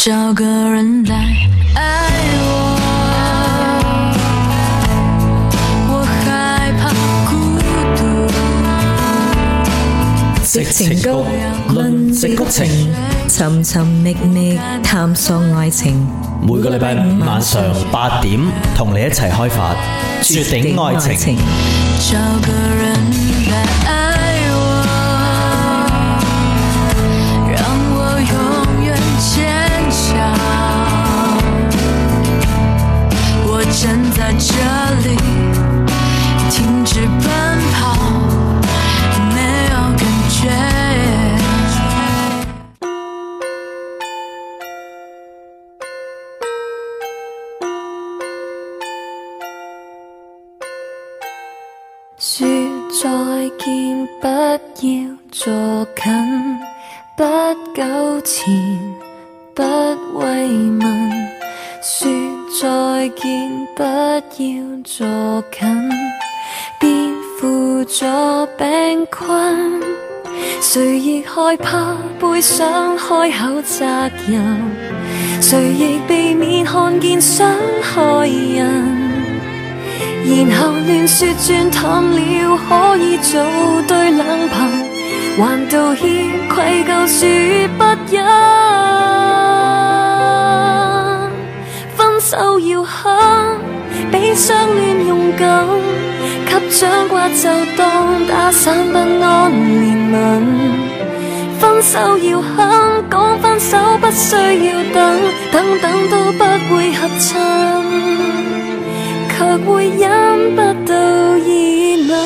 找个人来爱我，我害怕孤獨。 矽情谷，論矽谷情，尋尋覓覓探索愛情。 每個禮拜五晚上8點，同你一齊開發絕頂愛情。 找個人來愛我，讓我永遠堅強。我站在這裡，停止奔跑，沒有感覺。說再見，不要坐近，不糾纏，不慰問。說再見，不要坐近，別輔助病困。誰亦害怕背上開口責任，誰亦避免看見傷害人。然後亂說轉淡了，可以做對冷朋，還道歉愧疚說不忍。分手要狠，比相戀勇敢，給掌摑就當打散不安憐憫。分手要狠，講分手不需要等都不會合襯，卻會忍不到疑問。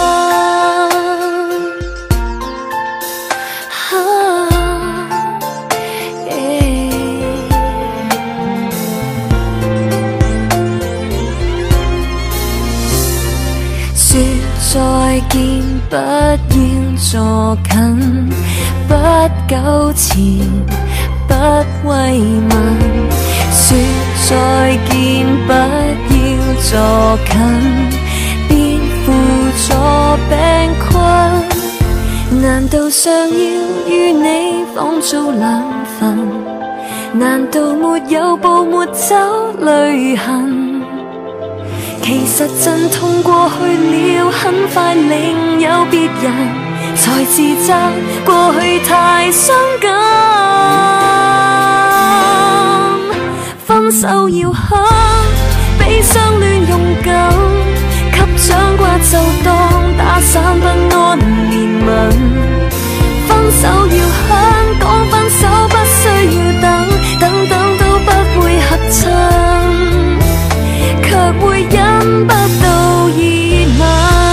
說再見，不要坐近，不糾纏，不慰問。說再見，不要坐近，別輔助病困。難道尚要與你仿造兩份？難道沒有步沒走淚痕？其實陣痛過去了，很快另有別人，才自責過去太傷感。分手要狠，比相戀勇敢，給掌摑就當打散不安憐憫。分手要狠，講分手不需要等都不會合襯，卻會忍不到疑問。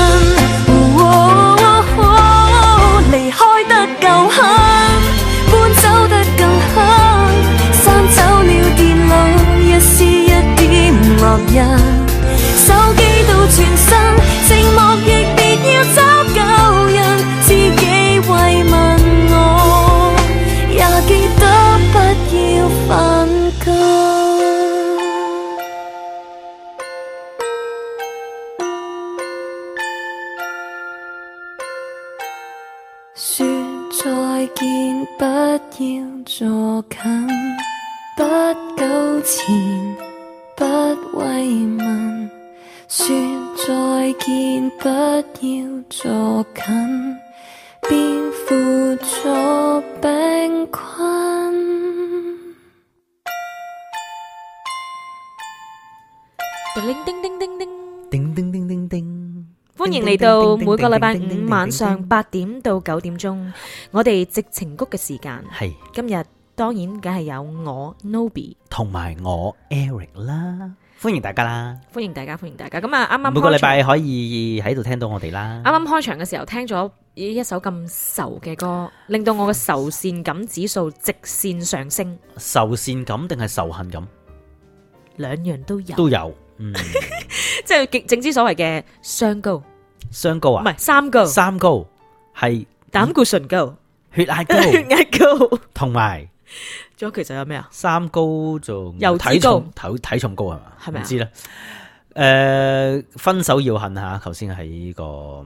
離開得夠狠，搬走得更狠，刪走了電腦，一絲一點烙印。手機到全身，寂寞亦別要找舊人，自己慰問我，也記得不要犯禁。說再見，不要坐近，不糾纏，不慰問。說再見，不要坐近，別輔助病困。 叮叮叮叮叮。 叮叮叮叮叮， 歡迎嚟到每個禮拜五晚上8點到9點鐘，我哋矽情谷嘅時間。 係今日當然梗係有我 Noby 同埋我 Eric 啦，歡迎大家啦， 歡迎大家，歡迎大家。咁啊，啱啱每個禮拜可以喺度聽到我哋啦。 啱啱開場嘅時候聽咗一首咁愁嘅歌，令到我嘅愁善感指數直線上升。 仇善感定係仇恨感？ 兩樣都有， 都有， 即係正之所謂嘅雙高， 雙高啊， 唔係三高， 三高係膽固醇高、 血壓高、 血壓高， 同埋仲有其實有咩啊？ 三高就油脂體重高體重高係嘛？ 係咪啊唔知啦。分手要恨下，頭先喺呢個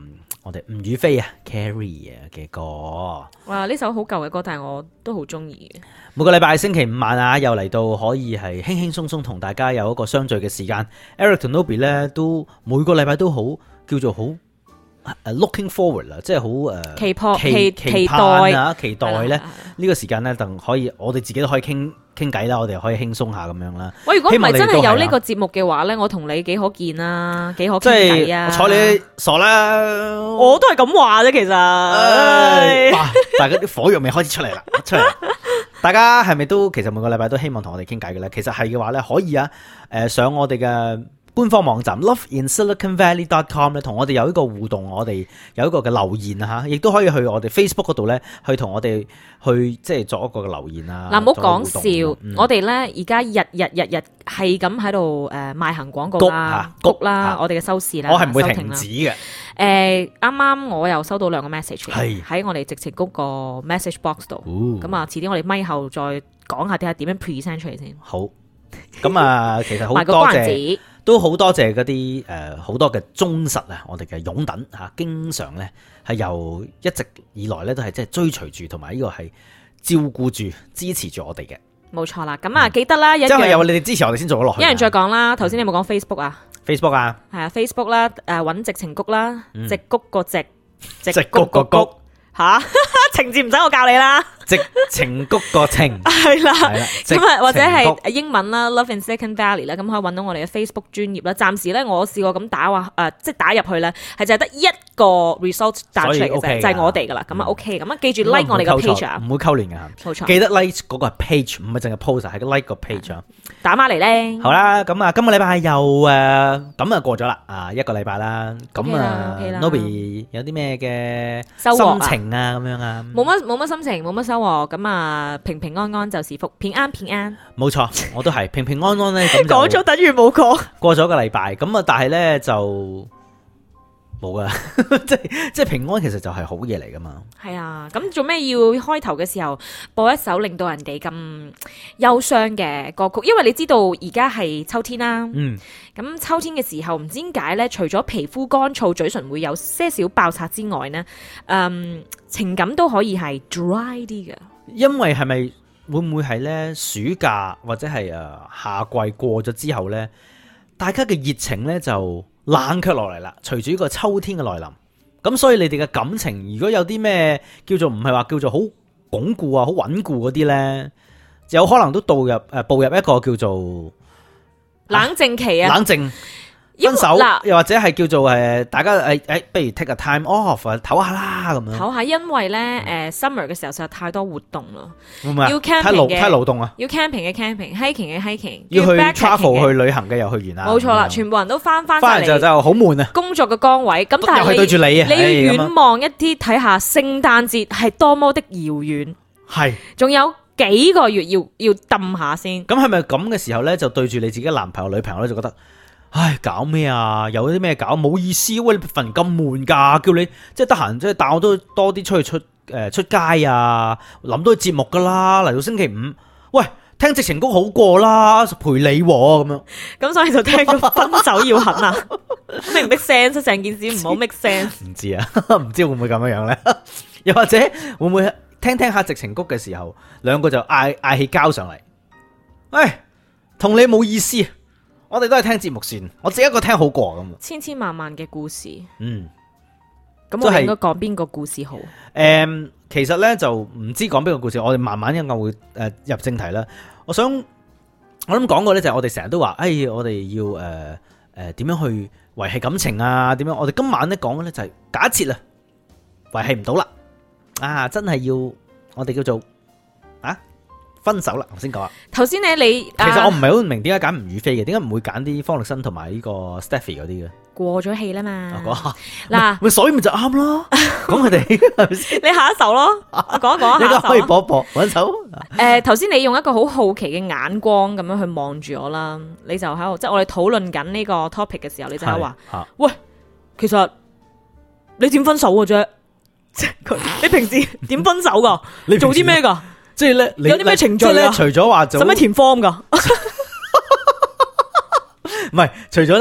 我哋吳雨霏啊 Carrie 嘅歌。 哇！呢首好舊嘅歌，但係我都好中意。 每個禮拜星期五晚啊，又嚟到可以係輕輕鬆鬆同大家有一個相聚嘅時間。Eric 同 Nobby 咧都每個禮拜都好叫做好looking forward 啦，即係好期盼啊，期待咧呢個時間咧，就可以我哋自己都可以傾偈啦，我哋可以輕鬆下咁樣啦。 喂，如果唔係真係有呢個節目嘅話咧，我同你幾可見啊，幾可傾偈啊！ 睬你傻啦， 我都係咁話啫，其實。 哇！大家啲火藥味開始出嚟啦，大家係咪都其實每個禮拜都希望同我哋傾偈嘅咧？其實係嘅話咧，可以啊，上我哋嘅官方網站 loveinsiliconvalley.com 咧，同我哋有一個互動，我哋有一個嘅留言啊嚇，亦都可以去我哋 Facebook 嗰度咧，去同我哋去即係作一個嘅留言啊。嗱， 唔好講笑，我哋咧而家日係咁喺度賣行廣告啦，谷啦，我哋嘅收視啦， 我係唔會停止嘅。 啱啱我又收到2個 message 喺我哋直情谷個 message box 度，咁啊，遲啲我哋咪後再講下點樣 present 出嚟先。 好，咁啊，其實好多謝。都好多謝嗰啲好多嘅忠實啊，我哋嘅擁躉嚇，經常咧係由一直以來咧都係即係追隨住，同埋呢個係照顧住、支持住我哋嘅。 冇錯啦，咁啊記得啦， 即係有你哋支持我哋先做咗落去。 一人再講啦，頭先你有冇講 Facebook 啊 ？Facebook 啊， 係啊 Facebook 啦，揾矽情谷啦，矽谷個矽，矽谷個谷嚇，情字唔使我教你啦。 矽情谷個情係啦，咁啊或者係英文啦 ，Love in Silicon Valley 啦，咁可以揾到我哋嘅 Facebook 專頁啦。暫時咧，我試過咁打話即係打入去咧，係就係得一個 result 打出嚟嘅啫，就係我哋噶啦。咁啊 OK，咁啊記住 like 我哋個 page 啊， 唔會溝連嘅， 冇錯。 記得 like 嗰個係 page，唔係淨係 post，係個 like 個 page 啊。 打孖嚟咧。 好啦，咁啊今個禮拜又咁啊過咗啦，一個禮拜啦。咁啊 Nobby 有啲咩嘅心情啊咁樣啊？ 冇乜心情，冇乜收穫。咁啊，平平安安就是福，平安平安。 冇錯，我都係平平安安咧。咁講咗等於冇講。過咗個禮拜，咁啊，但係咧就冇噶，即係平安，其實就係好嘢嚟噶嘛。係啊，咁做咩要開頭嘅時候播一首令到人哋咁憂傷嘅歌曲？因為你知道而家係秋天啦。咁秋天嘅時候，唔知點解咧，除咗皮膚乾燥、嘴唇會有些少爆擦之外呢，情感都可以係 dry 啲嘅。 因為係咪會唔會係咧暑假或者係夏季過咗之後咧，大家嘅熱情咧就冷卻落嚟啦。隨住呢個秋天嘅來臨，咁所以你哋嘅感情如果有啲咩叫做唔係話叫做好鞏固啊、好穩固嗰啲咧，有可能都步入一個叫做冷靜期啊， 冷靜。分手，又或者係叫做大家不如 take a time off 唞下啦咁樣。唞下， 因為咧summer 嘅時候實在太多活動啦， 要 camping 嘅太勞動啊， 要 camping 嘅 camping，hiking 嘅 hiking， 要去 travel 去旅行嘅又去完啦。 冇錯啦，全部人都翻嚟就好悶啊。 工作嘅崗位，咁但係又係對住你啊， 你要遠望一啲睇下聖誕節係多麼的遙遠， 係仲有幾個月要揼下先。 咁係咪咁嘅時候咧，就對住你自己男朋友女朋友咧，就覺得？唉，搞咩啊？有啲咩搞？冇意思，喂！你份咁悶噶，叫你即係得閒，即係帶我都多啲出街啊！諗到節目噶啦，嚟到星期五，喂，聽矽情谷好過啦，陪你咁樣。 咁所以就聽咗分手要狠啊！make 唔 make sense？成件事唔好 make sense。 唔知啊，唔知會唔會咁樣咧？又或者會唔會聽下矽情谷嘅時候，兩個就嗌起交上嚟？唉，同你冇意思。我哋都係聽節目算，我自己一個聽好過咁。 千千萬萬嘅故事， 咁我哋應該講邊個故事好？ 其實咧就唔知講邊個故事，我哋慢慢一陣會入正題啦。我諗講過咧就係我哋成日都話，我哋要點樣去維繫感情啊？點樣？我哋今晚咧講嘅咧就係假設啦，維繫唔到啦，真係要我哋叫做分手啦，我先講啊。 頭先你其實我唔係好明點解揀吳雨霏嘅，點解唔會揀啲方力申同埋呢個 Stephy 嗰啲嘅？ 過咗氣啦嘛。 嗱，所以咪就啱咯。講佢哋係咪先？ 你下一首咯，講一講下一首。 可以播揾首。 頭先你用一個好好奇嘅眼光咁樣去望住我啦，你就喺度，即係我哋討論緊呢個 topic 嘅時候，你就喺度話：喂，其實你點分手嘅啫？你平時點分手噶？你做啲咩噶？即係咧，有啲咩程序咧？ 除咗話做， 使乜填 form 噶？ 唔係，除咗咧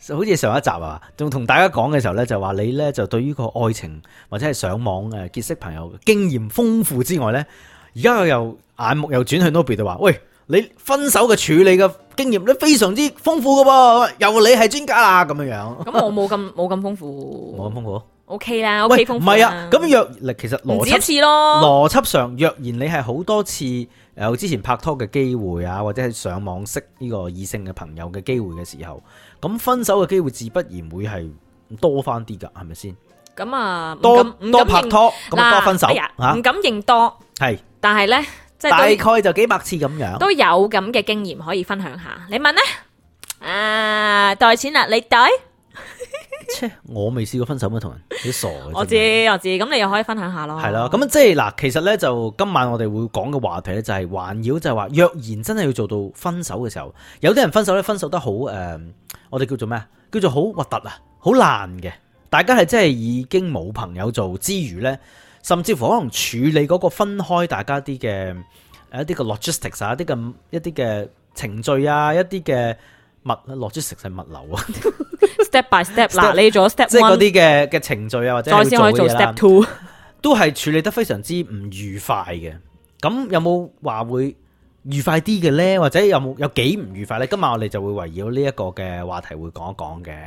好似上一集啊，仲同大家講嘅時候咧，就話你咧就對於個愛情或者係上網結識朋友嘅經驗豐富之外咧，而家又眼目又轉去 Nobby 就話，喂，你分手嘅處理嘅經驗咧非常之豐富噶噃，由你係專家啦咁樣樣。 咁我冇咁豐富， 冇咁豐富。 OK 啦，OK 豐富。 唔係啊，咁若其實唔止一次咯。 邏輯上，若然你係好多次有之前拍拖嘅機會啊，或者係上網識呢個異性嘅朋友嘅機會嘅時候，咁分手嘅機會自不然會係多翻啲噶，係咪先？ 咁啊， 多唔拍拖，咁多分手唔敢認多， 係， 但係咧，即係大概就幾百次咁樣， 都有咁嘅經驗可以分享下。你問咧？袋錢啦，你袋？ 我未試過分手咩同人，你傻嘅。 我知，咁你又可以分享下咯。 係啦，咁即係嗱，其實咧就今晚我哋會講嘅話題咧就係環繞就係話，若然真係要做到分手嘅時候，有啲人分手咧分手得好我哋叫做咩啊？叫做好核突啊，好爛嘅。大家係真係已經冇朋友做之餘咧，甚至乎可能處理嗰個分開大家啲嘅一啲嘅 logistics 啊，一啲嘅程序啊，一啲嘅logistics 係物流啊。 step by step 嗱，你做 step one， 即係嗰啲嘅程序啊，或者再先可以做 step two， 都係處理得非常之唔愉快嘅。咁有冇話會愉快啲嘅咧？或者有幾唔愉快咧？今晚我哋就會圍繞呢一個嘅話題會講一講嘅。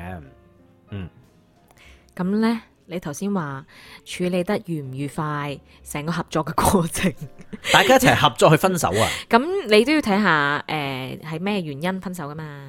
咁咧，你頭先話處理得愉唔愉快，成個合作嘅過程， 大家一齊合作去分手啊？ 咁你都要睇下係咩原因分手噶嘛？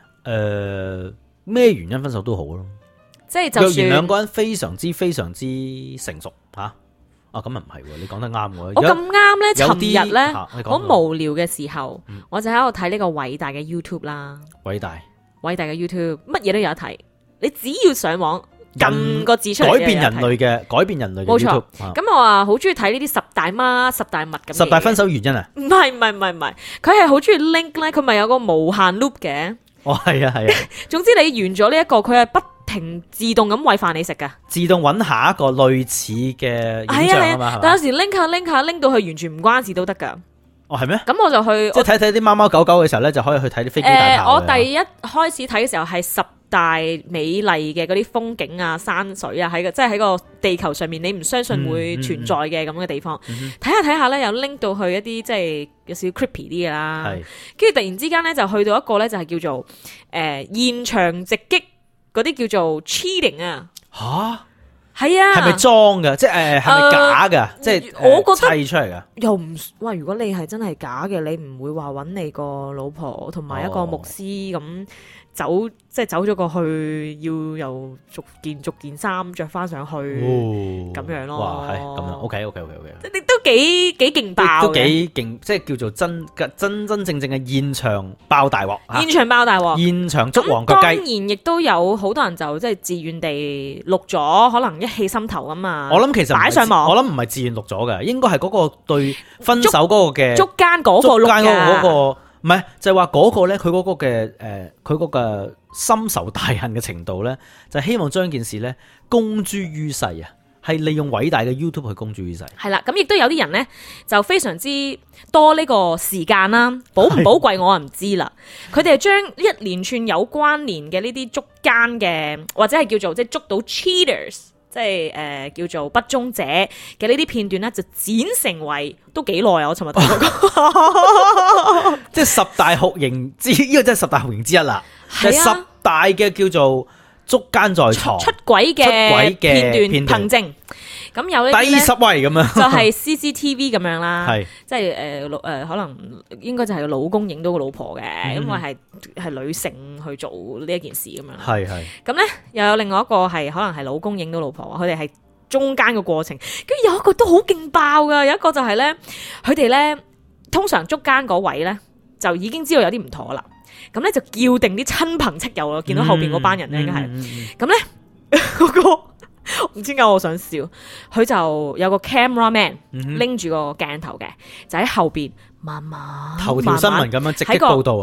咩原因分手都好咯， 即係就算若然兩個人非常之成熟吓，咁又唔係喎，你講得啱喎。 我咁啱咧，尋日咧好無聊嘅時候，我就喺度睇呢個偉大嘅 YouTube 啦。偉大嘅 YouTube， 乜嘢都有得睇，你只要上網撳個字出嚟，改變人類嘅 YouTube。冇錯。咁我話好中意睇呢啲十大媽、十大物咁。十大分手原因啊？唔係，佢係好中意 link 咧，佢咪有個無限 loop 嘅。係啊。總之你完咗呢一個，佢係不停自動咁餵飯你食噶，自動揾下一個類似嘅影像啊嘛。但有時拎下拎到去完全唔關事都得噶。係咩？咁我就去即係睇啲貓貓狗狗嘅時候咧，就可以去睇啲飛機大炮。我第一開始睇嘅時候係十大美麗嘅嗰啲風景啊、山水啊，即係喺個地球上面你唔相信會存在嘅咁嘅地方。睇下咧，又拎到去一啲即係有少少 creepy 啲嘅啦。跟住突然之間咧，就去到一個咧，就係叫做現場直擊嗰啲叫做 cheating 啊。係啊，係咪裝噶？即係係咪假噶？即係我覺得砌出嚟噶。又唔哇！如果你係真係假嘅，你唔會話揾你個老婆同埋一個牧師咁走，即係走咗過去，要又逐件衫着翻上去咁樣咯。哇，係咁樣。OK。你都幾勁爆，都幾勁，即係叫做真正嘅現場爆大鑊。現場爆大鑊，現場捉黃腳雞。當然，亦都有好多人就即係自願地錄咗，可能一氣心頭咁啊。我諗其實擺上網，我諗唔係自願錄咗嘅，應該係嗰個對分手嗰個嘅捉奸嗰個錄嘅。唔係，就係話嗰個咧，佢嗰個嘅佢嗰個深仇大恨嘅程度咧，就係希望將件事咧公諸於世啊，係利用偉大嘅 YouTube 去公諸於世。係啦，咁亦都有啲人咧就非常之多呢個時間啦，寶唔寶貴我唔知啦。佢哋係將一連串有關聯嘅呢啲捉奸嘅，或者係叫做即係捉到 cheaters。即係叫做不忠者嘅呢啲片段咧，就剪成為都幾耐啊！我尋日睇過，即係十大酷刑之呢個真係十大酷刑之一啦。係啊，十大嘅叫做捉奸在床、出軌嘅片段憑證。咁有呢第10位咁樣，就係 CCTV 咁樣啦。係即係可能應該就係個老公影到個老婆嘅，因為係女性去做呢一件事咁樣。係咁咧，又有另外一個係可能係老公影到老婆，佢哋係中間嘅過程。跟住有一個都好勁爆噶，有一個就係咧，佢哋咧通常捉奸嗰位咧就已經知道有啲唔妥啦。咁咧就叫定啲親朋戚友啊，見到後邊嗰班人咧應該係咁咧嗰個。唔知點解我想笑，佢就有個 camera man 拎住個鏡頭嘅，就喺後邊慢慢頭條新聞咁樣直擊報道啊，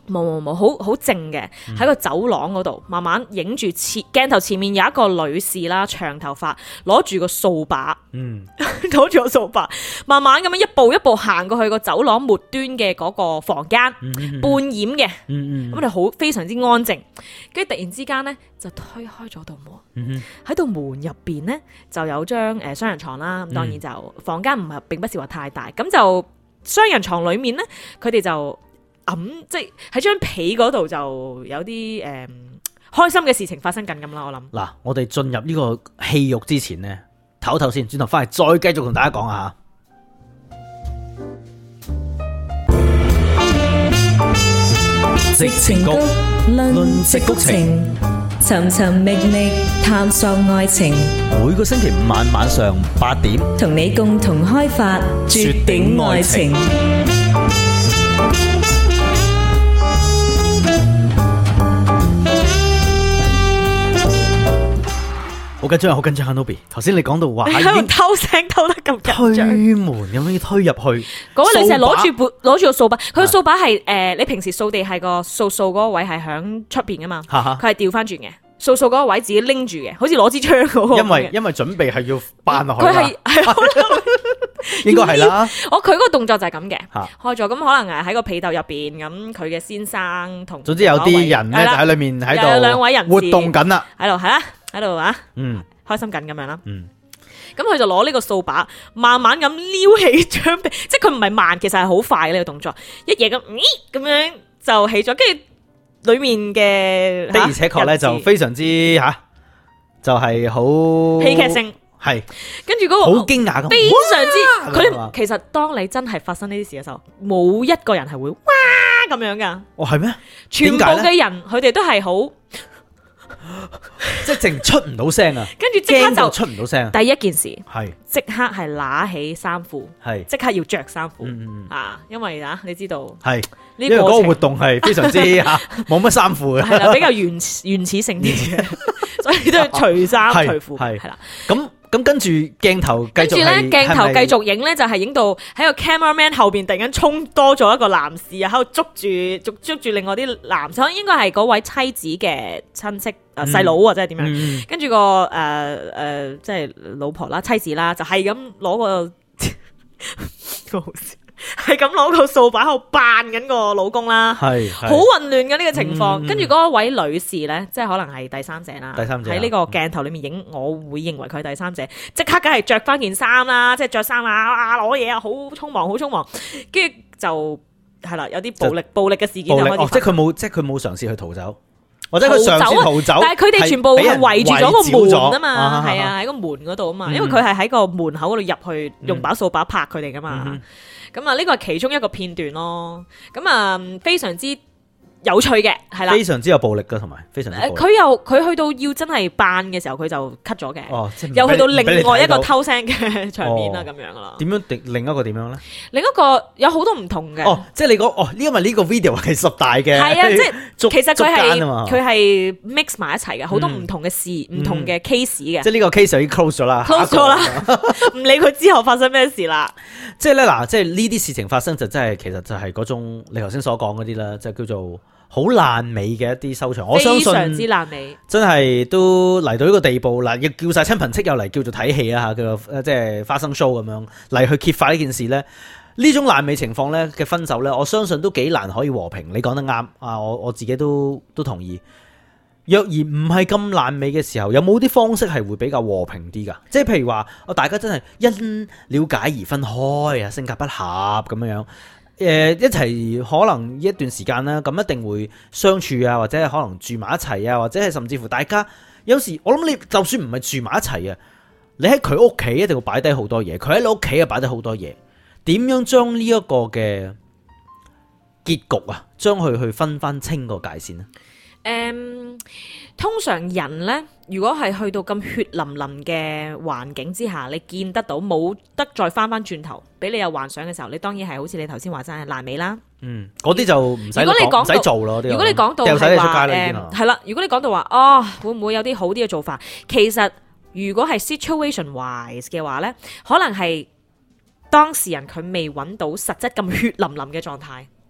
冇，好靜嘅，喺個走廊嗰度，慢慢影住鏡頭前面有一個女士啦，長頭髮，攞住個掃把，攞住個掃把，慢慢咁樣一步一步行過去個走廊末端嘅嗰個房間，半掩嘅，咁我哋好非常之安靜，跟住突然之間咧就推開咗道門，喺道門入邊咧就有張雙人床啦，咁當然就房間並不是話太大，咁就雙人床裏面咧，佢哋就即係喺張被嗰度就有啲開心嘅事情發生緊咁啦，我諗。 嗱，我哋進入呢個戲肉之前呢，唞唞先，轉頭翻嚟再繼續同大家講下。 矽情谷論矽谷情，尋尋覓覓探索愛情。 每個星期五晚上8點， 同你共同開發絕頂愛情。 好緊張，好緊張啊 ！Nobi， 頭先你講到話喺度偷聲偷得咁緊張， 推門咁樣推入去。 嗰個女士攞住個掃把，佢個掃把係你平時掃地係個掃嗰個位係響出邊噶嘛，佢係調翻轉嘅，掃嗰個位自己拎住嘅，好似攞支槍嗰個。 因為準備係要扮落去。 佢係應該係啦。 佢嗰個動作就係咁嘅，開咗咁可能喺個被竇入邊，咁佢嘅先生同總之有啲人咧就喺裏面喺度， 有兩位人活動緊啦， 喺度係啦。喺度啊，開心緊咁樣啦，咁佢就攞呢個掃把，慢慢咁撩起張被，即係佢唔係慢，其實係好快嘅呢個動作，一嘢咁樣就起咗，跟住裏面嘅的而且確咧就非常之就係好戲劇性， 係跟住嗰個好驚訝咁， 非常之佢其實當你真係發生呢啲事嘅時候，冇一個人係會哇咁樣噶， 哦係咩？ 全部嘅人佢哋都係好。 即係淨出唔到聲啊， 跟住即刻就出唔到聲。 第一件事係即刻係拿起衫褲， 係即刻要着衫褲因為你知道係因為嗰個活動係非常之冇乜衫褲嘅， 係啦，比較原始性啲嘅，所以都要除衫除褲係啦。 咁跟住鏡頭繼續咧， 鏡頭繼續影咧，就係影到喺個 cameraman 後邊突然間衝多咗一個男士啊，喺度捉住另外啲男生，應該係嗰位妻子嘅親戚細佬或者係點樣，跟住個即係老婆啦、妻子啦，就係咁攞個係咁攞個掃把喺度扮緊個老公啦，係好混亂嘅呢個情況。跟住嗰位女士咧，即係可能係第三者啦，喺呢個鏡頭裏面影，我會認為佢係第三者，即刻梗係着翻件衫啦，即係着衫啊，攞嘢啊，好匆忙，跟住就係啦，有啲暴力嘅事件就開始。 即係佢冇嘗試去逃走，或者佢嘗試逃走， 但係佢哋全部係圍住咗個門啊嘛，係啊，喺個門嗰度啊嘛，因為佢係喺個門口嗰度入去，用把掃把拍佢哋噶嘛。咁啊，呢個係其中一個片段咯。咁啊，非常之有趣嘅，係啦， 非常之有暴力噶，同埋非常之。 佢去到要真係扮嘅時候，佢就 cut 咗嘅。又去到另外一個偷聲嘅場面啦，咁樣啦。 點樣？另一個點樣咧？ 另一個有好多唔同嘅。 即係你講因為呢個 video 係10大嘅。係啊， 即係其實佢係 mix 埋一齊嘅，好多唔同嘅事、唔同嘅 case 嘅。 即係呢個 case 已經 close 咗啦， 唔理佢之後發生咩事啦。 即係咧嗱，即係呢啲事情發生就真係，其實就係嗰種你頭先所講嗰啲啦，即係叫做好爛尾嘅一啲收場。我相信非常之爛尾，真係都嚟到呢個地步啦，亦叫晒親朋戚友嚟叫做睇戲啊，叫做即係花生 show 咁樣嚟去揭發呢件事咧。呢種爛尾情況咧嘅分手咧，我相信都幾難可以和平。你講得啱啊，我自己都同意。若然唔係咁爛尾嘅時候，有冇啲方式係會比較和平啲噶？即係譬如話，大家真係因了解而分開啊，性格不合咁樣，一齊可能一段時間啦，咁一定會相處啊，或者係可能住埋一齊啊，或者係甚至乎大家有時我諗你就算唔係住埋一齊啊，你喺佢屋企一定會擺低好多嘢，佢喺你屋企啊擺低好多嘢，點樣將呢一個嘅結局啊，將佢去分翻清個界線呢？ 通常人呢，如果係去到咁血淋淋嘅環境之下，你見得到冇得再翻轉頭，俾你有幻想嘅時候，你當然係好似你頭先話齋係爛尾啦。 嗰啲就唔使做咯。 如果你講到係話係啦，如果你講到話會唔會有啲好啲嘅做法？其實如果係 situation wise 嘅話呢，可能係當事人佢未揾到實質咁血淋淋嘅狀態。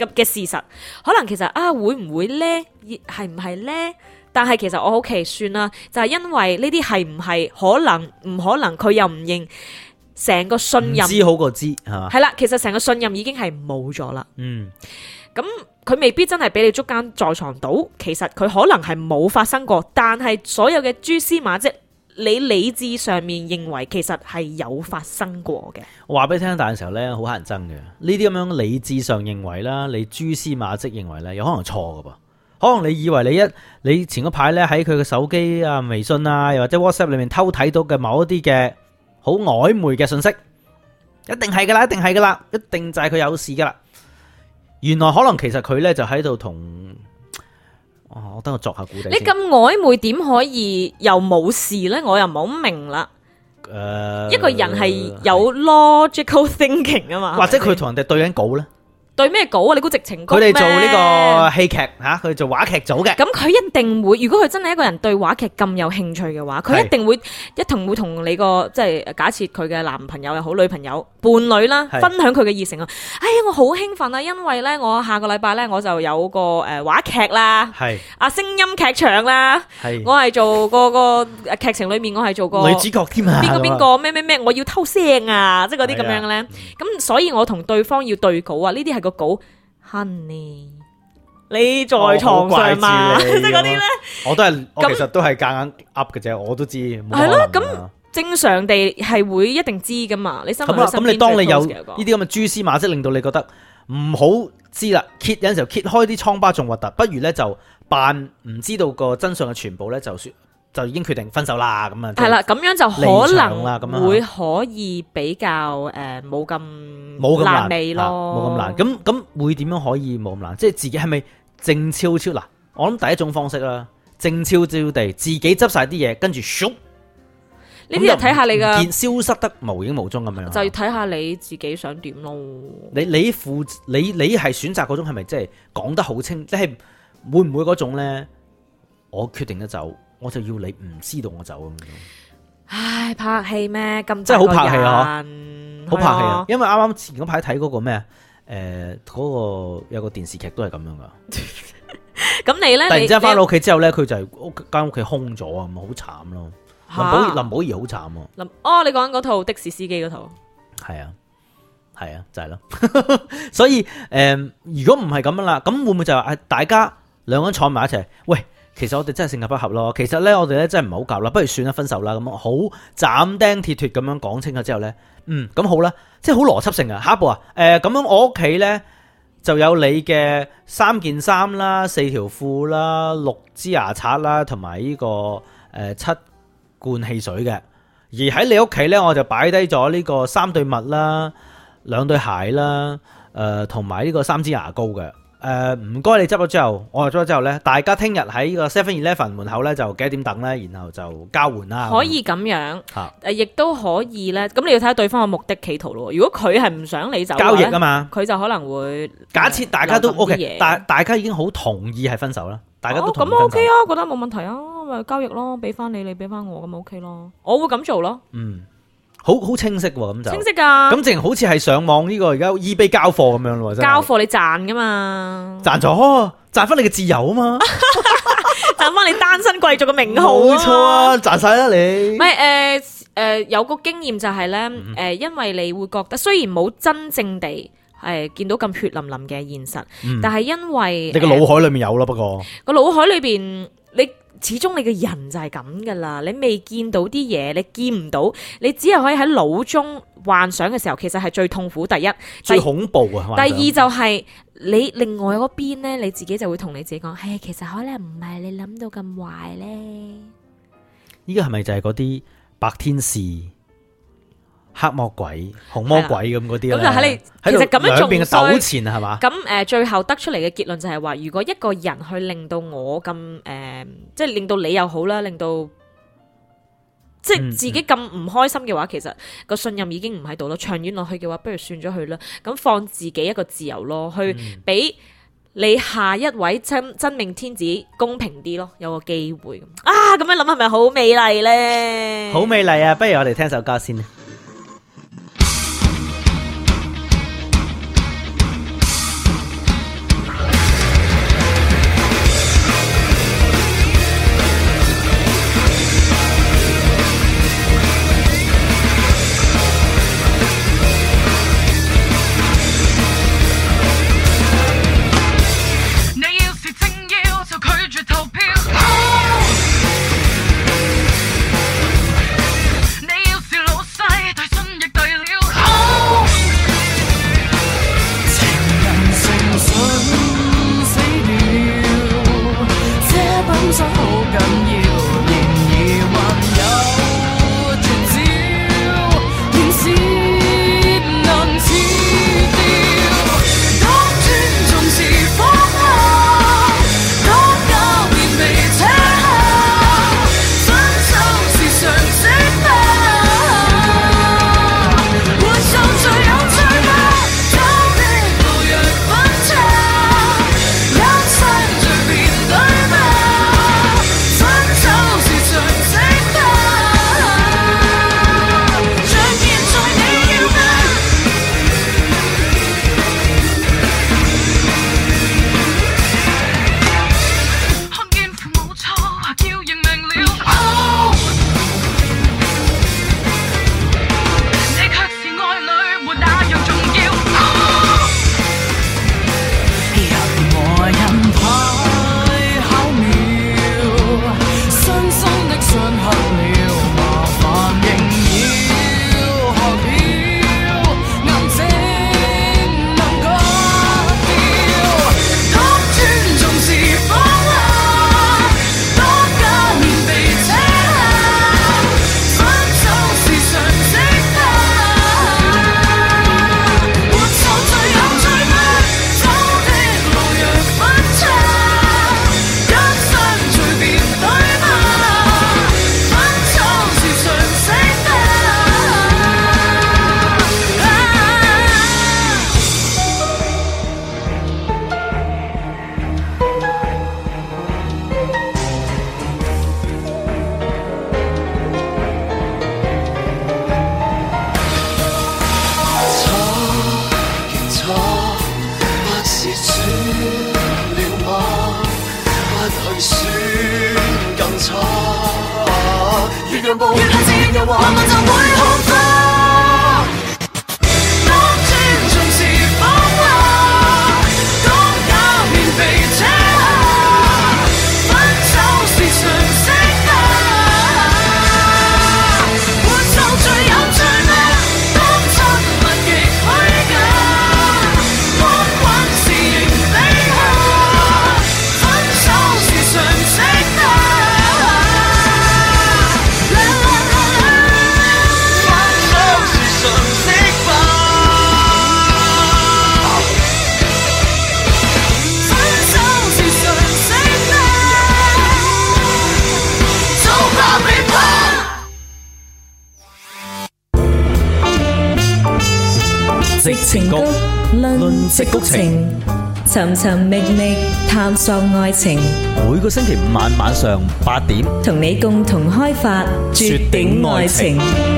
嘅事實，可能其實會唔會咧，係唔係咧？但係其實我OK算啦，就係因為呢啲係唔係可能唔可能，佢又唔認，成個信任知好過知係嘛？ 係啦，其實成個信任已經係冇咗啦。咁佢未必真係俾你捉奸在床到，其實佢可能係冇發生過，但係所有嘅蛛絲馬跡，你理智上面認為其實係有發生過嘅。 我話俾你聽，但係時候咧好乞人憎嘅，呢啲咁樣理智上認為啦，你蛛絲馬跡認為咧，有可能錯噶噃。可能你以為你前嗰排咧喺佢嘅手機啊、微信啊，又或者 WhatsApp 裏面偷睇到嘅某一啲嘅好曖昧嘅信息，一定係噶啦，一定係噶啦，一定就係佢有事噶啦。原來可能其實佢咧就喺度同，我等我作下估計先。 你咁曖昧點可以又冇事咧？我又唔係好明啦。一個人係有 logical thinking 啊嘛， 或者佢同人哋對緊稿咧。 對咩稿啊？你估直情佢哋做呢個戲劇吓，佢哋做話劇組嘅。 咁佢一定會，如果佢真係一個人對話劇咁有興趣嘅話，佢一定會會同你個即係假設佢嘅男朋友又好、女朋友、伴侶啦，分享佢嘅熱誠啊！哎呀，我好興奮啊，因為咧我下個禮拜咧我就有個話劇啦，係聲音劇場啦，我係做個劇情裏面我係做個女主角添啊， 邊個咩，我要偷聲啊，即係嗰啲咁樣咧。咁所以我同對方要對稿啊，呢啲係個稿 ，Honey， 你在床上嘛？即係嗰啲咧， 我其實都係夾硬噏嘅啫，我都知。 係咯，咁正常地係會一定知噶嘛。你身邊咁你當你有呢啲咁嘅蛛絲馬跡，令到你覺得唔好知啦，有陣時候揭開啲瘡疤仲核突，不如咧就扮唔知道個真相嘅全部咧，就已經決定分手啦咁啊。係啦， 咁樣就可能會可以比較冇咁難味咯， 冇咁難。咁會點樣可以冇咁難？即係自己係咪靜悄悄嗱？我諗第一種方式啦，靜悄悄地自己執晒啲嘢，跟住咻， 呢啲就睇下你嘅消失得無影無蹤咁樣。 就要睇下你自己想點咯。 你係選擇嗰種係咪即係講得好清？即係會唔會嗰種咧？我決定得走。我就要你唔知道我走咁樣。 唉，拍戲咩？咁真係好拍戲啊！好拍戲啊！ 啊因為啱啱前嗰排睇嗰個咩嗰個有個電視劇都係咁樣噶。 咁你咧？ 突然之間翻到屋企之後咧，佢就係間屋企空咗啊，咁好慘咯。林保怡好慘啊！ 你講緊嗰套的士司機嗰套？ 係啊，就係咯。所以如果唔係咁樣啦，咁會唔會就係大家兩個人坐埋一齊？喂！其實我哋真係性格不合咯，其實咧我哋咧真係唔係好夾啦，不如算啦，分手啦咁，好斬釘鐵鐵咁樣講清楚之後咧，咁好啦，即係好邏輯性啊。下一步啊，咁樣我屋企咧就有你嘅3件衫啦、4條褲啦、6支牙刷啦，同埋呢個7罐汽水嘅。而喺你屋企咧，我就擺低咗呢個3對襪啦、2對鞋啦，同埋呢個3支牙膏嘅。唔該，你執咗之後，我又執咗之後咧，大家聽日喺呢個 7-Eleven 門口咧就幾多點等咧，然後就交換啦。 可以咁樣，亦都可以咧。咁你要睇下對方嘅目的企圖咯。如果佢係唔想你走交易啊嘛，佢就可能會假設大家都 OK， 大家已經好同意係分手啦，大家都同意分手。 咁 OK 啊，覺得冇問題啊，咪交易咯，俾翻你，你俾翻我，咁 OK 咯。我會咁做咯。 好清晰喎，咁就清晰噶， 咁淨好似係上網呢個而家 eBay 交貨咁樣咯，真係交貨你賺噶嘛， 賺翻你嘅自由啊嘛， 賺翻你單身貴族嘅名號， 冇錯啊，賺晒啦你。 唔係有個經驗就係咧，因為你會覺得雖然冇真正地見到咁血淋淋嘅現實，但係因為你個腦海裏面有咯，不過個腦海裏邊你。始終你嘅人就係咁噶啦，你未見到啲嘢，你見唔到，你只係可以喺腦中幻想嘅時候，其實係最痛苦。第一， 最恐怖啊！ 第二就係你另外嗰邊咧，你自己就會同你自己講，其實可能唔係你諗到咁壞咧。 依家係咪就係嗰啲白天使、黑魔鬼、紅魔鬼咁嗰啲咧？咁就喺你其實咁樣仲邊嘅糾纏係嘛？ 咁最後得出嚟嘅結論就係話，如果一個人去令到我咁即係令到你又好啦，令到即係自己咁唔開心嘅話，其實個信任已經唔喺度咯。長遠落去嘅話，不如算咗佢啦。咁放自己一個自由咯，去俾你下一位真命天子公平啲咯，有個機會啊！咁樣諗係咪好美麗咧？ 好美麗啊！不如我哋聽首歌先。 錯，越讓步越向前越柔和，慢慢就會痛苦。當尊重是放下，當假面被扯下，分手是常識啊，活就最有趣啊，當親密極虛假，安穩是仍離下，分手是常識啊，分手是常識吧，分手是常識啊，就怕被怕。 矽情谷論矽谷情，尋尋覓覓探索愛情， 每個星期五晚上8點， 同你共同開發絕頂愛情。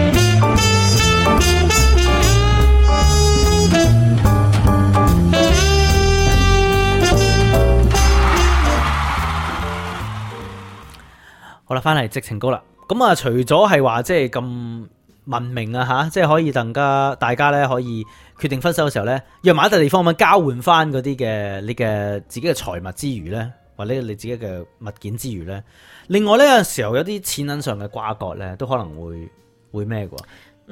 好啦，翻嚟矽情谷啦。咁啊，除咗係話即係咁文明啊吓，即係可以大家咧可以決定分手嘅時候咧，約埋一笪地方咁樣交換翻嗰啲嘅你嘅自己嘅財物之餘咧，或者你自己嘅物件之餘咧，另外咧有陣時候有啲錢銀上嘅瓜葛咧，都可能會咩嘅。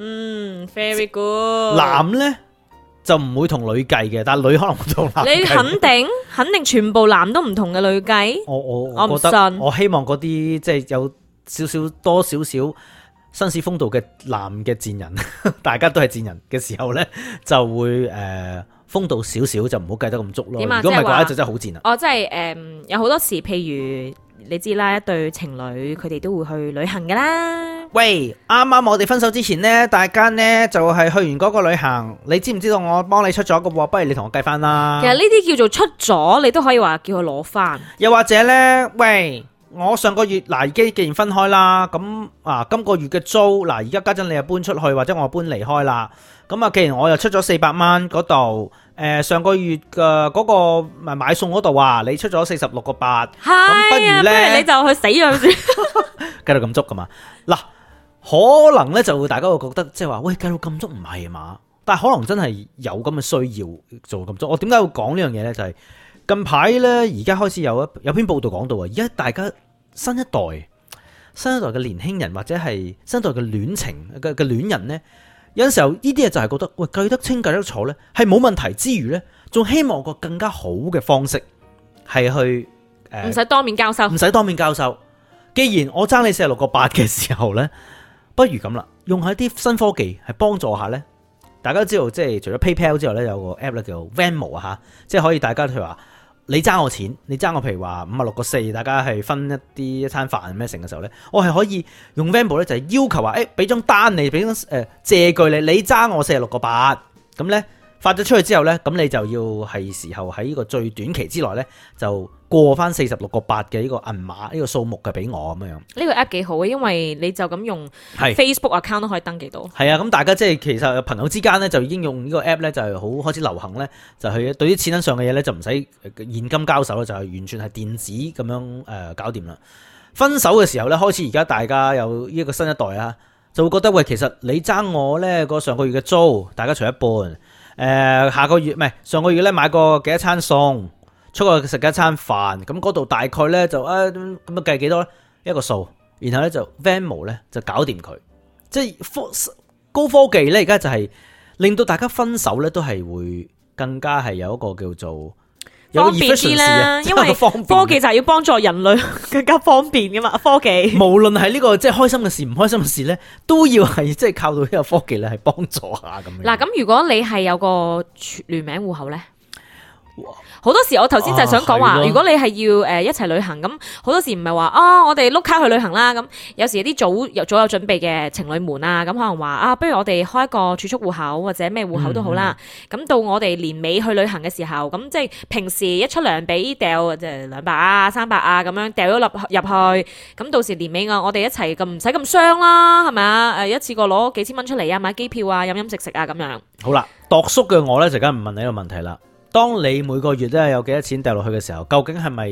Very good。 男咧就唔會同女計嘅，但係女可能會同男計。 你肯定全部男都唔同嘅女計。 我唔覺得信我希望嗰啲即係有多少少紳士風度嘅男嘅賤人，大家都係賤人嘅時候咧，就會風度少少，就唔好計得咁足咯。如果唔係嘅話，就真係好賤啊！ 即係有好多時，譬如你知啦，一對情侶佢哋都會去旅行噶啦。 喂，啱啱我哋分手之前呢，大家呢就係去完嗰個旅行，你知唔知道我幫你出咗嘅喎？不如你同我計翻啦。 其實呢啲叫做出咗，你都可以話叫佢攞翻。 又或者呢，喂，我上個月嗱，既然分開啦，咁今個月嘅租嗱，而家家陣你又搬出去，或者我搬離開啦，咁啊，既然我又出咗400蚊嗰度，上個月嘅嗰個買餸嗰度啊，你出咗46個8，咁不如咧， 不如你就去死樣先， 計到咁足噶嘛？嗱，可能咧就會大家會覺得即係話，喂，計到咁足唔係嘛？但係可能真係有咁嘅需要做咁足。我點解會講呢樣嘢咧？就係近排咧，而家開始有篇報道講到啊，而家大家新一代嘅年輕人或者係新一代嘅戀情嘅戀人咧，有陣時候呢啲嘢就係覺得，喂，計得清計得楚咧，係冇問題之餘咧，仲希望個更加好嘅方式係去唔使當面交收， 唔使當面交收。既然我爭你46個8嘅時候咧，不如咁啦，用下啲新科技係幫助下咧。大家都知道，即係除咗 PayPal 之外咧，有個 app 咧叫 Venmo 啊吓，即係可以大家譬如話你爭我錢，你爭我譬如話56個4，大家係分一餐飯咩成嘅時候咧，我係可以用 Venmo 咧就係要求話，俾張單你，俾張借據你爭我46個8，咁咧發咗出去之後咧，咁你就要係時候喺呢個最短期之內咧就過翻46個8嘅呢個銀碼呢個數目嘅俾我咁樣。呢個 app 幾好嘅，因為你就咁用 Facebook account 都可以登記到。係啊，咁大家即係其實朋友之間咧就已經用呢個 app 咧就係好開始流行咧，就係對於錢銀上嘅嘢咧就唔使現金交手啦，就係完全係電子咁樣搞掂啦。分手嘅時候咧，開始而家大家有呢個新一代啊，就會覺得喂，其實你爭我咧個上個月嘅租，大家除一半。下個月唔係上個月咧買過幾多餐餸，出過食一餐飯，咁嗰度大概咧就咁計幾多咧一個數，然後咧就 Venmo 咧就搞掂佢，即係高科技咧而家就係令到大家分手咧都係會更加係有一個叫做方便啲啦，因為科技就係要幫助人類更加方便噶嘛，科技無論係呢個即係開心嘅事唔開心嘅事咧，都要係即係靠到呢個科技咧係幫助下咁樣。 嗱，咁如果你係有個聯名戶口咧？好多時我頭先就係想講話，如果你係要一齊旅行，咁好多時唔係話我哋碌卡去旅行啦，咁有時有啲早有準備嘅情侶們啊，咁可能話不如我哋開一個儲蓄戶口或者咩戶口都好啦，咁到我哋年尾去旅行嘅時候，咁即係平時一出糧俾掉即係200啊300啊咁樣掉咗入去，咁到時年尾我哋一齊咁唔使咁傷啦，係咪啊？一次過攞幾千蚊出嚟啊，買機票啊，飲飲食食啊咁樣。好啦， 度叔嘅我咧就梗唔問你呢個問題啦。當你每個月都有幾多錢掉落去嘅時候，究竟係咪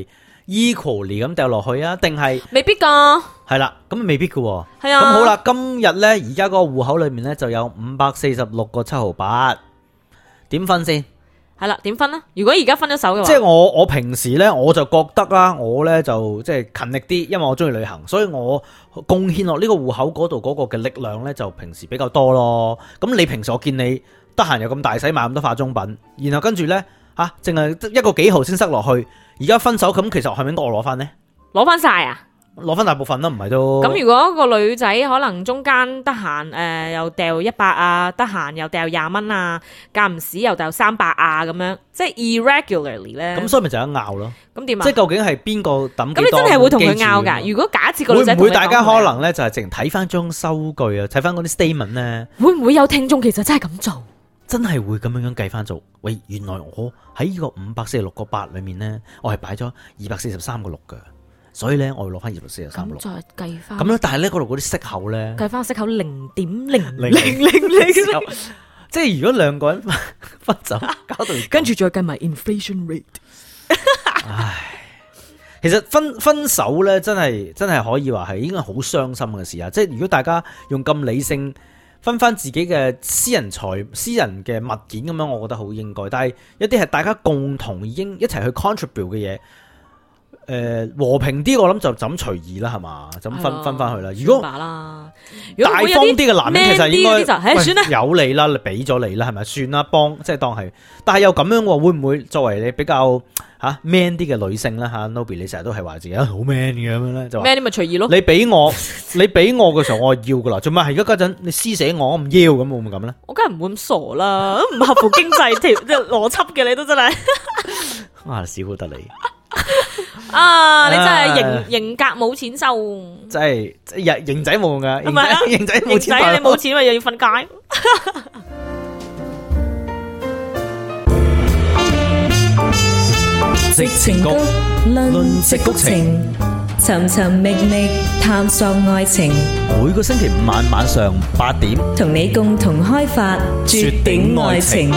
equally 咁掉落去啊？定係未必㗎。 係啦，咁未必㗎喎。 係啊。 咁好啦，今日咧而家嗰個戶口裏面咧就有546個7毫8，點分先？ 係啦，點分呢？如果而家分咗手嘅話， 即係我平時咧我就覺得啦，我咧就即係勤力啲，因為我中意旅行，所以我貢獻落呢個戶口嗰度嗰個嘅力量咧就平時比較多咯。咁你平時我見你得閒又咁大使買咁多化妝品，然後跟住咧吓淨係一個幾毫先塞落去，而家分手咁，其實係咪應該我攞翻呢？ 攞翻晒啊！ 攞翻大部分啦，唔係都咁如果個女仔可能中間得閒又掉100啊，得閒又掉20蚊啊，間唔時又掉300啊咁樣，即係 irregularly 咧。 咁所以咪就有拗咯。 咁點啊？ 即係究竟係邊個抌幾多？ 咁你真係會同佢拗㗎？如果假設個女仔會唔會大家可能咧就係淨係睇翻張收據啊，睇翻嗰啲 statement 咧？ 會唔會有聽眾其實真係咁做？ 真係會咁樣計翻做？喂，原來我喺呢個546個8裏面咧，我係擺咗243個6㗎。所以咧，我要攞翻243個6。 再計翻。 咁咧，但係咧嗰度嗰啲息口咧， 計翻息口0.0000， 即係如果兩個人分手，搞到跟住再計埋 inflation rate。 唉，其實分手咧，真係可以話係應該好傷心嘅事啊！即係如果大家用咁理性分翻自己嘅私人嘅物件咁樣，我覺得好應該。但係一啲係大家共同已經一齊去 contribute 嘅嘢。和平啲，我諗就咁隨意啦，係嘛？就咁分翻去啦。如果大方啲嘅男人，其實應該算啦， 有你啦，你俾咗你啦，係咪？算啦，即係當係。但係又咁樣喎，會唔會作為你比較man 啲嘅女性啦？Nobby 你成日都係話自己好 man 嘅咁樣咧，就 man 你咪隨意咯。 你俾我嘅時候，我係要噶啦。做咩係而家嗰陣你施捨我唔要咁，會唔會咁咧？ 我梗係唔會咁傻啦，唔合乎經濟條即係邏輯嘅，你都真係少好得你。 你真係型格冇錢收， 真係型仔冇用噶， 係咪啊？ 型仔冇錢， 你冇錢咪又要瞓街。 矽情谷，論矽谷情，尋尋覓覓探索愛情。 每個星期5晚上8點， 同你共同開發絕頂愛情。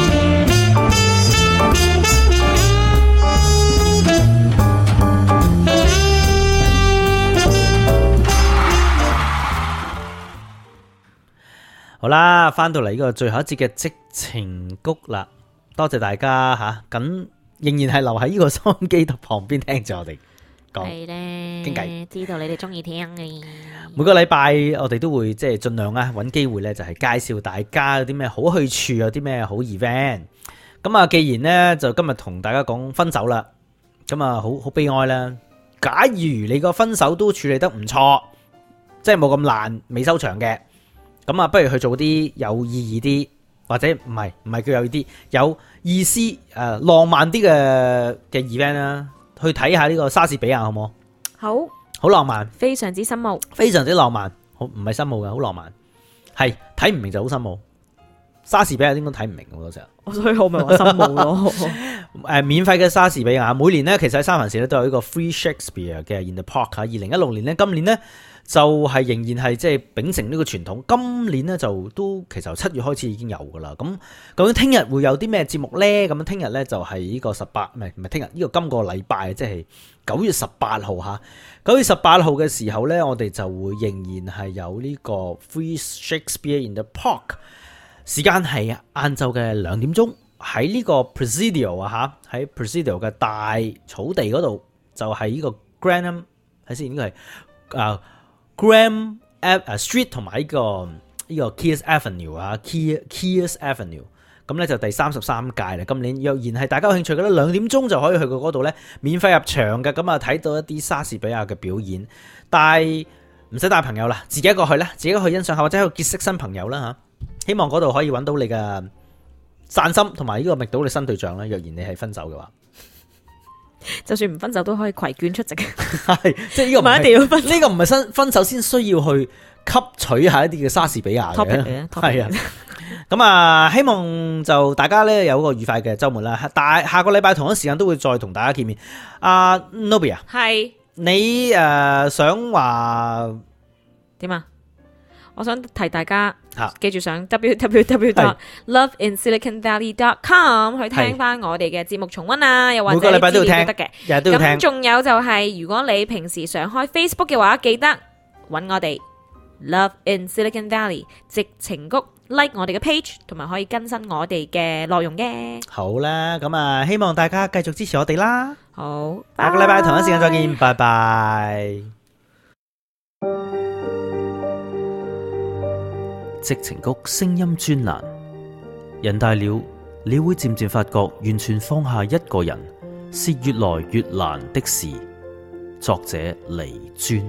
好啦，翻到嚟呢個最後一節嘅矽情谷啦，多謝大家吓，咁仍然係留喺呢個收音機旁邊聽住我哋講傾偈， 知道你哋中意聽嘅。 每個禮拜我哋都會即係盡量揾機會咧，就係介紹大家有啲咩好去處，有啲咩好 event。咁啊，既然呢，就今日同大家講分手啦，咁啊好悲哀啦。假如你個分手都處理得唔錯，即係冇咁爛，未收場嘅。咁啊，不如去做啲有意義啲，或者唔係叫有意啲，有意思浪漫啲嘅 event 啦，去睇下呢個莎士比亞好唔好？好浪漫， 非常之深奧， 非常之浪漫，好唔係深奧嘅，好浪漫，係睇唔明就好深奧。莎士比亞應該睇唔明好多時候， 所以我咪話深奧咯。 免費嘅莎士比亞，每年呢，其實喺三藩市咧都有呢個 Free Shakespeare 嘅 In the Park。2016年呢，今年呢，就係仍然係即係秉承呢個傳統。今年呢，就都其實7月開始已經有噶啦。咁究竟聽日會有啲咩節目呢？咁聽日呢，就係呢個18，唔係聽日呢個今個禮拜，即係9月18號嚇。9月18號嘅時候呢，我哋就會仍然係有呢個 Free Shakespeare in the Park。時間係晏晝嘅2點鐘，喺呢個 Presidio 啊嚇，喺 Presidio 嘅大草地嗰度，就係呢個 Graham 睇先，應該係Graham Street 同埋呢個 Kears Avenue 啊 Kears Avenue， 咁咧就第33屆啦。今年若然係大家有興趣嘅咧，2點鐘就可以去到嗰度咧，免費入場嘅，咁啊睇到一啲莎士比亞嘅表演，但係唔使帶朋友啦，自己一個去啦，自己去欣賞下，或者去結識新朋友啦嚇。希望嗰度可以揾到你嘅散心，同埋呢個覓到你新對象啦。若然你係分手嘅話， 就算唔分手都可以攜眷出席。 係即係呢個唔係一定要分，呢個唔係分手先需要去吸取下一啲嘅莎士比亞嘅。係啊，咁啊，希望就大家咧有個愉快嘅週末啦。但下個禮拜同一時間都會再同大家見面。Nobby 啊， 係你想話點啊？ 我想提大家嚇記住上 www.loveinsiliconvalley.com 去聽翻我哋嘅節目重溫啊，又或者每個禮拜都要聽資料都得嘅。 日日都要聽咁。仲有就係，如果你平時想開 Facebook 嘅話，記得揾我哋 Love in Silicon Valley 矽情谷 like 我哋嘅 page， 同埋可以更新我哋嘅內容嘅。 好啦，咁啊，希望大家繼續支持我哋啦。 好， 下個禮拜同一時間再見，拜拜。矽情谷聲音專欄，人大了，你會漸漸發覺完全放下一個人是越來越難的事。作者黎尊。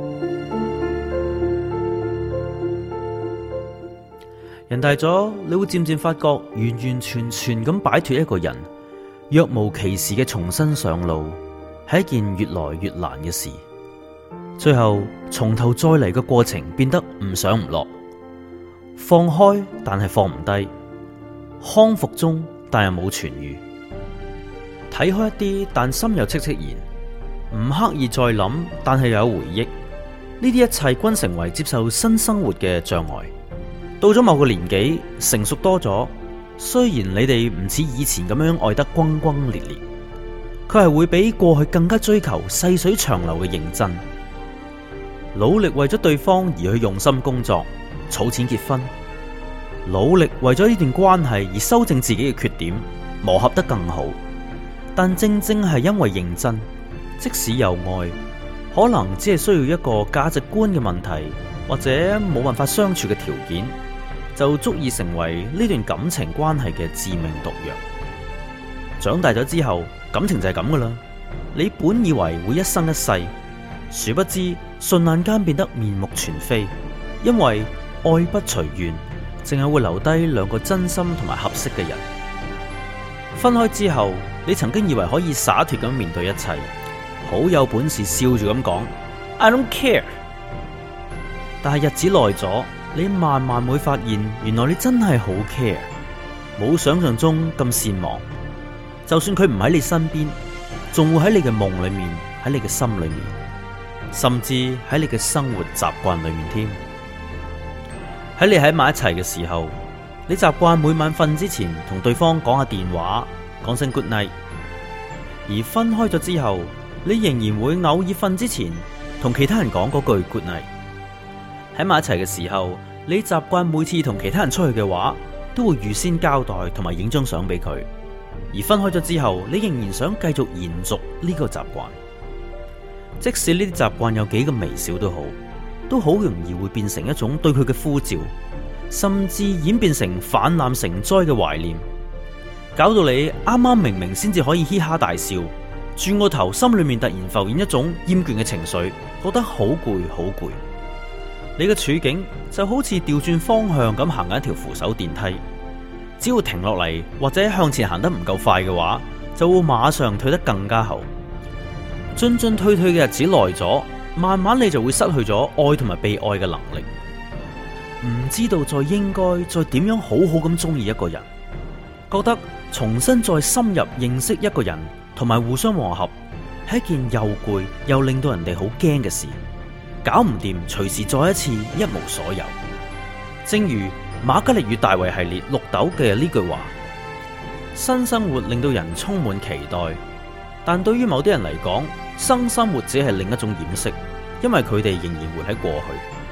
人大咗，你會漸漸發覺完完全全咁擺脫一個人，若無其事嘅重新上路，係一件越來越難嘅事。最後從頭再嚟嘅過程變得唔上唔落，放開但係放唔低，康復中但係冇痊愈，睇開一啲但心又戚戚然，唔刻意再諗但係又有回憶，呢啲一切均成為接受新生活嘅障礙。到咗某個年紀，成熟多咗，雖然你哋唔似以前咁樣愛得轟轟烈烈，佢係會比過去更加追求細水長流嘅認真，努力為咗對方而去用心工作，儲錢結婚，努力為咗呢段關係而修正自己嘅缺點，磨合得更好。但正正係因為認真，即使有愛，可能只係需要一個價值觀嘅問題，或者冇辦法相處嘅條件，就足以成為呢段感情關係嘅致命毒藥。長大咗之後，感情就係咁噶啦。你本以為會一生一世，殊不知瞬間間變得面目全非，因為愛不隨緣，淨係會留低兩個真心同埋合適嘅人。分開之後，你曾經以為可以灑脫咁面對一切，好有本事笑住咁講 I don't care。但係日子耐咗，你慢慢會發現，原來你真係好 care， 冇想象中咁善忘。就算佢唔喺你身邊，仲會喺你嘅夢裏面，喺你嘅心裏面，甚至喺你嘅生活習慣裏面添。喺你喺埋一齊嘅時候，你習慣每晚瞓之前同對方講下電話，講聲 good night。而分開咗之後，你仍然會偶爾瞓之前同其他人講嗰句 good night。喺埋一齊嘅時候，你習慣每次同其他人出去嘅話，都會預先交代同埋影張相俾佢。而分開咗之後，你仍然想繼續延續呢個習慣，即使呢啲習慣有幾咁微小都好容易會變成一種對佢嘅呼召，甚至演變成泛濫成災嘅懷念，搞到你啱啱明明先至可以嘻哈大笑，轉個頭心裏面突然浮現一種厭倦嘅情緒，覺得好攰好攰。你嘅處境就好似調轉方向咁行緊一條扶手電梯，只要停落嚟或者向前行得唔夠快嘅話，就會馬上退得更加後。進進退退嘅日子耐咗，慢慢你就會失去咗愛同埋被愛嘅能力，唔知道再應該再點樣好好咁中意一個人，覺得重新再深入認識一個人同埋互相磨合係一件又攰又令到人哋好驚嘅事，搞唔掂隨時再一次一無所有。正如瑪嘉烈與大衛系列綠豆嘅呢句話，新生活令到人充滿期待，但對於某啲人嚟講，新生活只係另一種掩飾，因為佢哋仍然活喺過去。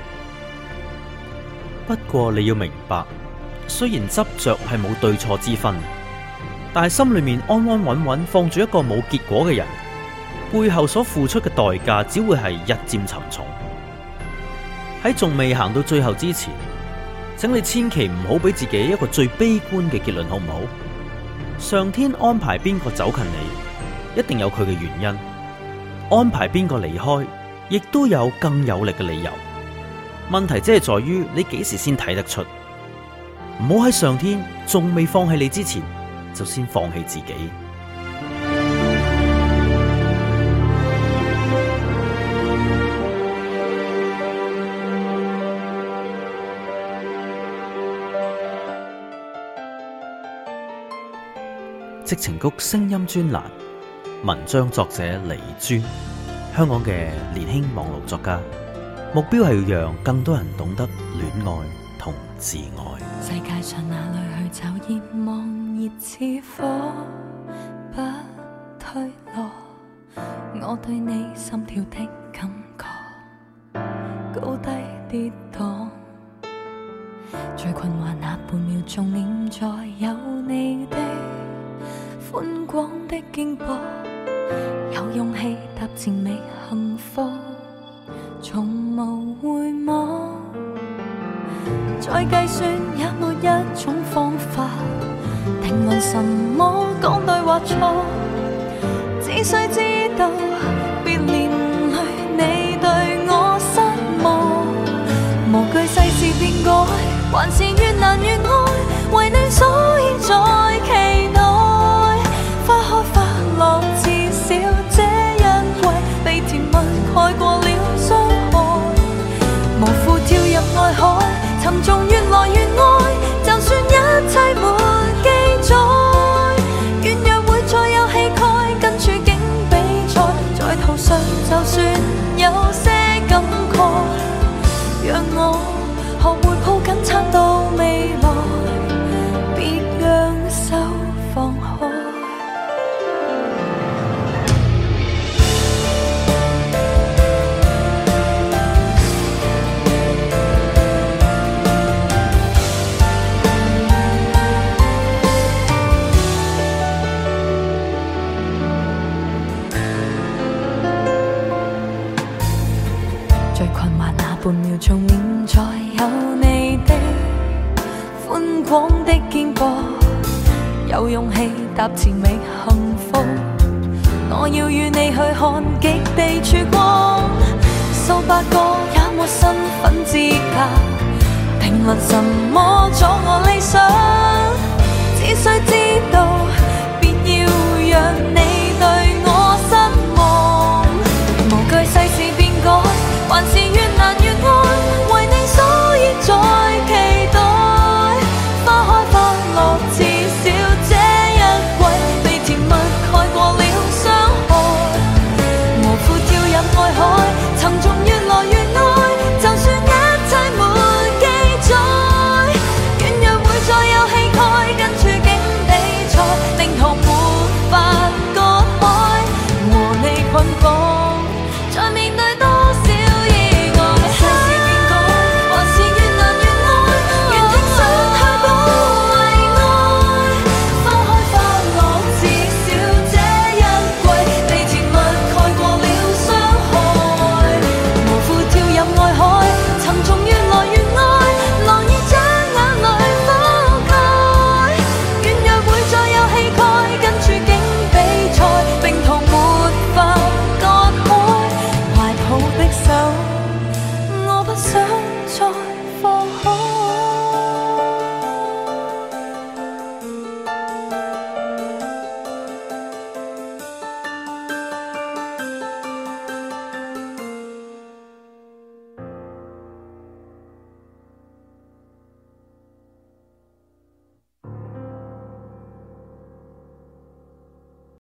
不過你要明白，雖然執着係冇對錯之分，但係心裏面安安穩穩放住一個冇結果嘅人，背後所付出嘅代價只會係日漸沉重。喺仲未行到最後之前，請你千祈唔好俾自己一個最悲觀嘅結論，好唔好？上天安排邊個走近你，一定有佢嘅原因；安排邊個離開，亦都有更有力嘅理由。問題只係在於你幾時先睇得出。唔好喺上天仲未放棄你之前，就先放棄自己。矽情谷聲音專欄，文章作者黎尊，香港嘅年輕網絡作家。 目標係要讓更多人懂得戀愛同自愛。 世界上哪裏去找熱望熱似火，不退落。我對你心跳的感覺，高低跌宕。最困惑那半秒鐘，念在有你的寬廣的肩膊，有勇氣踏前覓幸福，從無回望。再計算也沒一種方法評論什麼講對或錯，只需知道別年裏你對我失望。無懼世事變改，還是越難越愛，為你所以在期待花開花落，至少這一季被甜蜜蓋過了傷害，無負跳入愛海，沉重越來越愛，就算一切沒記載，軟弱會再有氣概，跟處境比賽，在途上就算有些感慨，讓我學會抱緊撐到未來，別讓手放開。最困惑那半秒鐘，念在有你的寬廣的肩膊，有勇氣踏前覓幸福。我要與你去看極地曙光，數百個也沒身份資格評論什麼阻我理想，只需知道